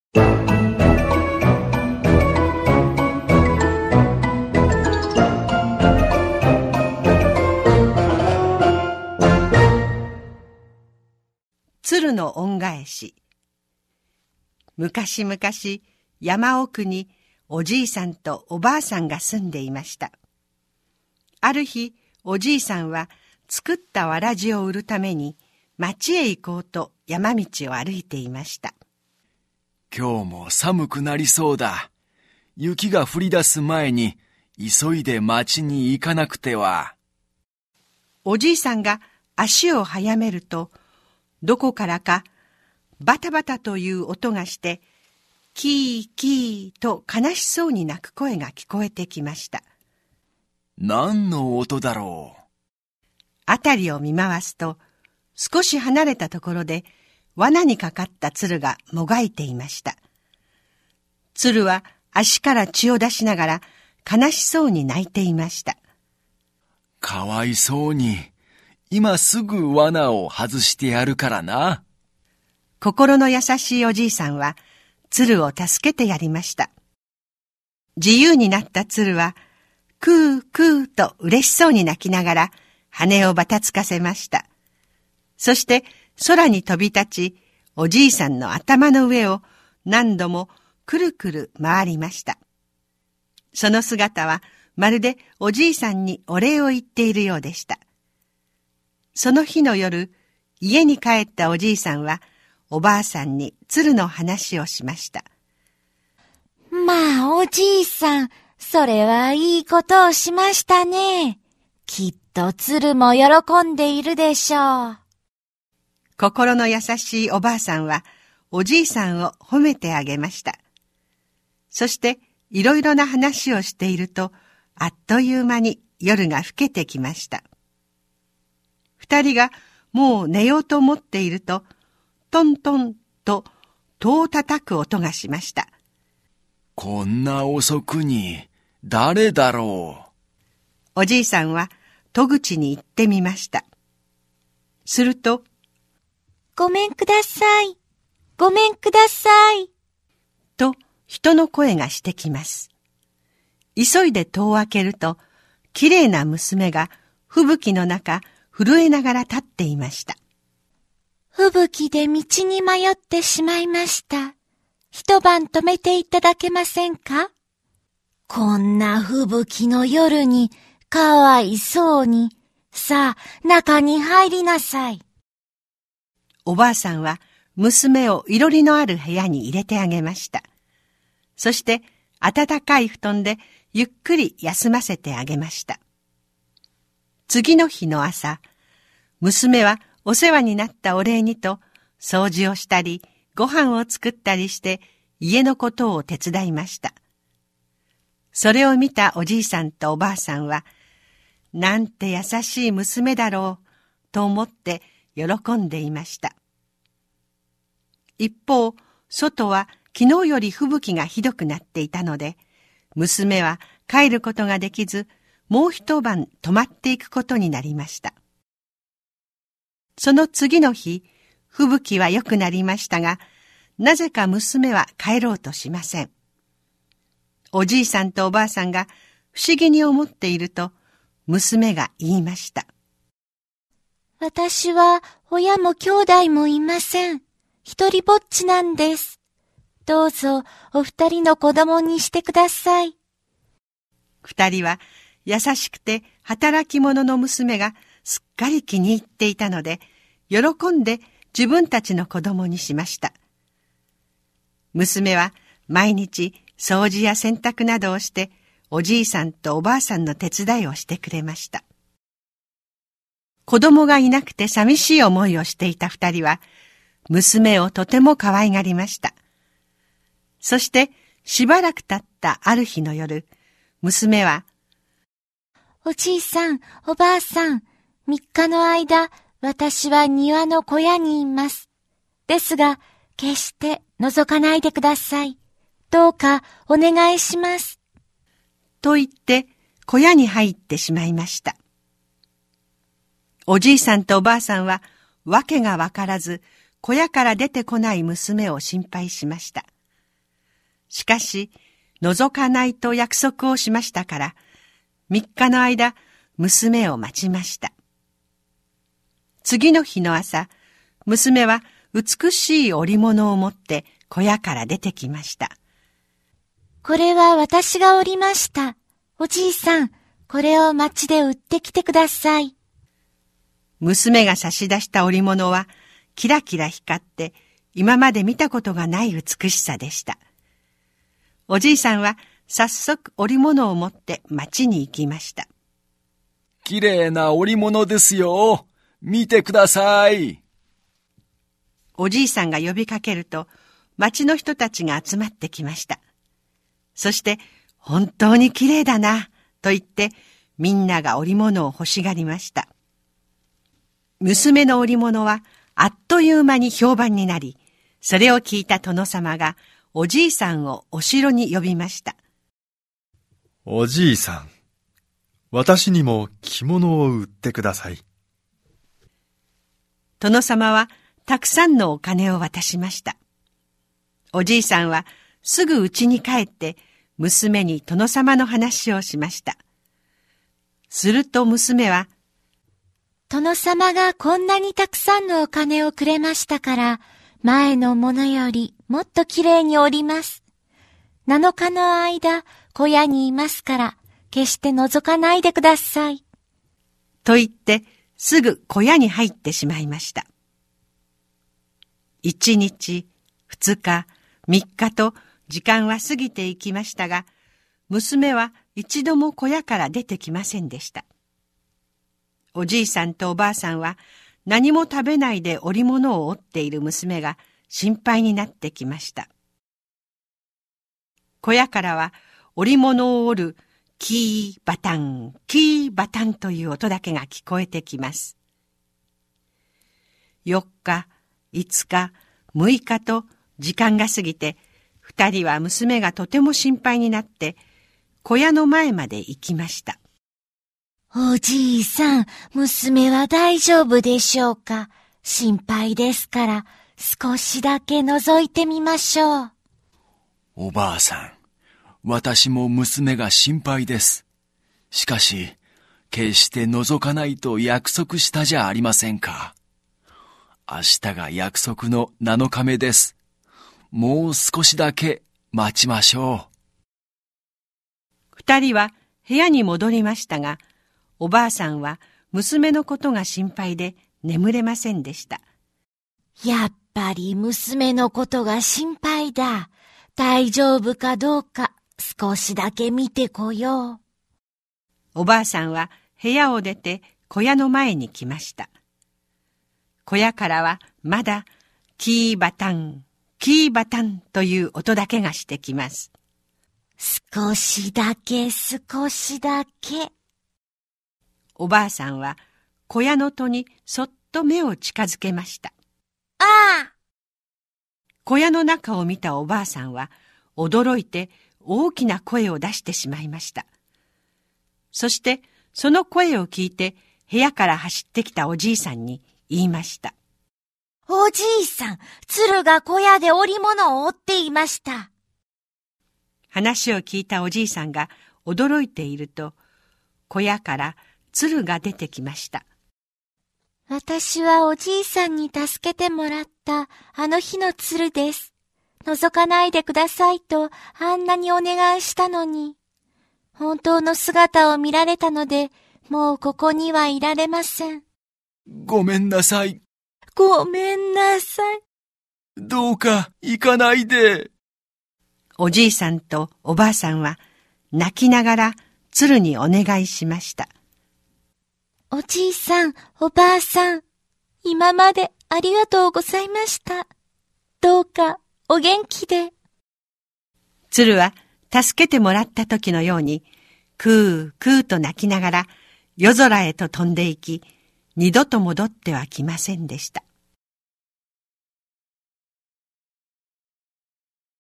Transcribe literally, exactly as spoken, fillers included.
鶴の恩返し。昔々、山奥におじいさんとおばあさんが住んでいました。ある日、おじいさんは作ったわらじを売るために町へ行こうと山道を歩いていました。 今日も寒くなりそうだ。雪が降り出す前に急いで町に行かなくては。 おじいさんが足を早めると、どこからかバタバタという音がして、キーキーと悲しそうに泣く声が聞こえてきました。 何の音だろう。 あたりを見回すと、少し離れたところで罠にかかった鶴がもがいていました。鶴は足から血を出しながら悲しそうに泣いていました。 かわいそうに。今すぐ罠を外してやるからな。 心の優しいおじいさんは鶴を助けてやりました。自由になった鶴はクークーと嬉しそうに鳴きながら羽をばたつかせました。そして空に飛び立ち、おじいさんの頭の上を何度もくるくる回りました。その姿はまるでおじいさんにお礼を言っているようでした。その日の夜、家に帰ったおじいさんはおばあさんに鶴の話をしました。 まあおじいさん、それはいいことをしましたね。きっと鶴も喜んでいるでしょう。 心の優しいおばあさんはおじいさんを褒めてあげました。そしていろいろな話をしていると、あっという間に夜が更けてきました。二人がもう寝ようと思っていると、トントンと戸を叩く音がしました。 こんな遅くに誰だろう。おじいさんは戸口に行ってみました。すると、 ごめんください。ごめんください。 と人の声がしてきます。急いで戸を開けると、きれいな娘が吹雪の中、震えながら立っていました。 吹雪で道に迷ってしまいました。一晩泊めていただけませんか？こんな吹雪の夜にかわいそうに。さあ、中に入りなさい。 おばあさんは娘をいろりのある部屋に入れてあげました。そして暖かい布団でゆっくり休ませてあげました。次の日の朝、娘はお世話になったお礼にと掃除をしたりご飯を作ったりして家のことを手伝いました。それを見たおじいさんとおばあさんは、なんて優しい娘だろうと思って喜んでいました。一方、外は昨日より吹雪がひどくなっていたので、娘は帰ることができず、もう一晩泊まっていくことになりました。その次の日、吹雪は良くなりましたが、なぜか娘は帰ろうとしません。おじいさんとおばあさんが不思議に思っていると、娘が言いました。 私は親も兄弟もいません。一人ぼっちなんです。どうぞお二人の子供にしてください。 二人は優しくて働き者の娘がすっかり気に入っていたので、喜んで自分たちの子供にしました。娘は毎日掃除や洗濯などをして、おじいさんとおばあさんの手伝いをしてくれました。子供がいなくて寂しい思いをしていた二人は、娘をとても可愛がりました。そしてしばらく経ったある日の夜、娘は、 おじいさん、おばあさん、三日の間、私は庭の小屋にいます。ですが、決して覗かないでください。どうかお願いします。 と言って小屋に入ってしまいました。おじいさんとおばあさんは、わけがわからず、小屋から出てこない娘を心配しました。 しかし、覗かないと約束をしましたから、三日の間、娘を待ちました。次の日の朝、娘は美しい織物を持って小屋から出てきました。 これは私が織りました。おじいさん、これを町で売ってきてください。 娘が差し出した織物は、キラキラ光って、今まで見たことがない美しさでした。おじいさんは早速織物を持って町に行きました。 きれいな織物ですよ。見てください。 おじいさんが呼びかけると、町の人たちが集まってきました。そして、本当にきれいだな、と言って、みんなが織物を欲しがりました。娘の織物は、あっという間に評判になり、それを聞いた殿様が、おじいさんをお城に呼びました。 おじいさん、私にも着物を売ってください。 殿様はたくさんのお金を渡しました。おじいさんはすぐ家に帰って娘に殿様の話をしました。すると娘は、 殿様がこんなにたくさんのお金をくれましたから、前のものよりもっときれいに織ります。七日の間、小屋にいますから、決して覗かないでください。 と言って、すぐ小屋に入ってしまいました。一日、二日、三日と時間は過ぎていきましたが、娘は一度も小屋から出てきませんでした。おじいさんとおばあさんは何も食べないで織物を織っている娘が心配になってきました。小屋からは織物を織るキーバタン、キーバタンという音だけが聞こえてきます。四日、五日、六日と時間が過ぎて、二人は娘がとても心配になって小屋の前まで行きました。 おじいさん、娘は大丈夫でしょうか？心配ですから、少しだけ覗いてみましょう。 おばあさん、私も娘が心配です。しかし、決して覗かないと約束したじゃありませんか。明日が約束の七日目です。もう少しだけ待ちましょう。 二人は部屋に戻りましたが、おばあさんは娘のことが心配で眠れませんでした。 やっぱり娘のことが心配だ。大丈夫かどうか少しだけ見てこよう。 おばあさんは部屋を出て小屋の前に来ました。小屋からはまだキーバタン、キーバタンという音だけがしてきます。 少しだけ少しだけ。 おばあさんは小屋の戸にそっと目を近づけました。 ああ！ 小屋の中を見たおばあさんは驚いて大きな声を出してしまいました。そしてその声を聞いて部屋から走ってきたおじいさんに言いました。 おじいさん、鶴が小屋で織物を織っていました。 話を聞いたおじいさんが驚いていると、小屋から鶴が出てきました。 私はおじいさんに助けてもらったあの日の鶴です。覗かないでくださいとあんなにお願いしたのに。本当の姿を見られたので、もうここにはいられません。 ごめんなさい。 ごめんなさい。 どうか行かないで。 おじいさんとおばあさんは泣きながら鶴にお願いしました。 おじいさん、おばあさん、今までありがとうございました。どうかお元気で。 鶴は助けてもらった時のように、クークーと鳴きながら夜空へと飛んでいき、二度と戻ってはきませんでした。